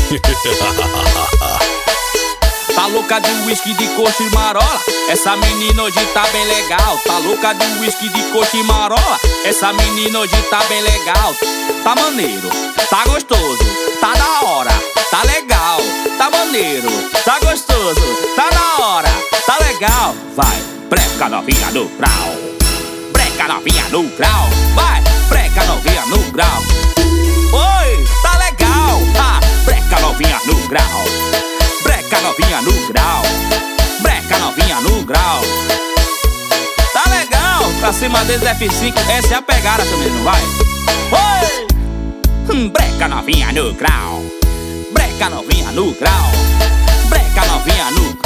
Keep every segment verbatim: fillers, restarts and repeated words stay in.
Tá louca de whisky, de coxa e marola? Essa menina hoje tá bem legal. Tá louca de whisky, de coxa e marola? Essa menina hoje tá bem legal. Tá maneiro, tá gostoso, tá da hora, tá legal. Tá maneiro, tá gostoso, tá da hora, tá legal. Vai, breca novinha no grau. Breca novinha no grau. Vai, breca novinha no grau. Oi, tá legal. Ah, breca novinha no grau. Breca novinha no grau. Breca novinha no grau. Tá legal. Pra cima deles F cinco, essa é a pegada também, não vai? Oi! Hum, breca novinha no grau. Breca novinha no grau. Breca novinha no...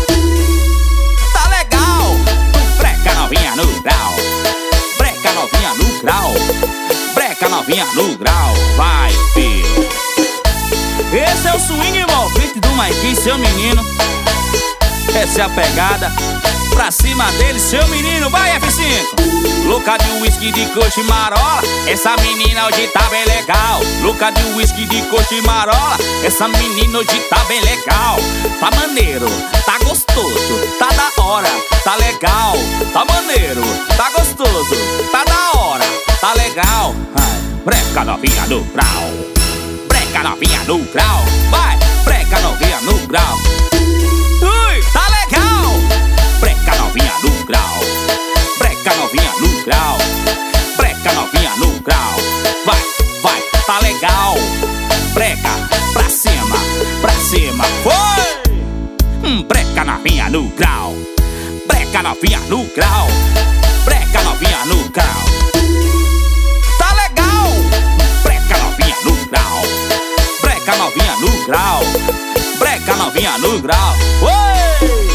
Oh! Tá legal. Hum, breca novinha no grau. Breca novinha no grau. Breca novinha no grau. Vai, filho. Esse é o swing envolvente do Mike, seu menino. Essa é a pegada. Pra cima dele, seu menino. Vai, F cinco. Louca de whisky, de coxa e marola. Essa menina hoje tá bem legal. Louca de whisky, de coxa e marola. Essa menina hoje tá bem legal. Tá maneiro, tá gostoso, tá da hora, tá legal. Tá maneiro, tá gostoso, tá da hora, tá legal. Ai, breca novinha no grau. Breca novinha no grau. Vai, breca novinha no grau. Ui, tá legal. Breca novinha no grau. Breca novinha no grau. Breca novinha no grau. Vai, vai, tá legal. Breca pra cima, pra cima. Foi! Hum, breca novinha no grau. Breca novinha no grau. Breca novinha no grau. Tá legal. Breca novinha no grau. Breca novinha no grau. Breca novinha no grau. Oi!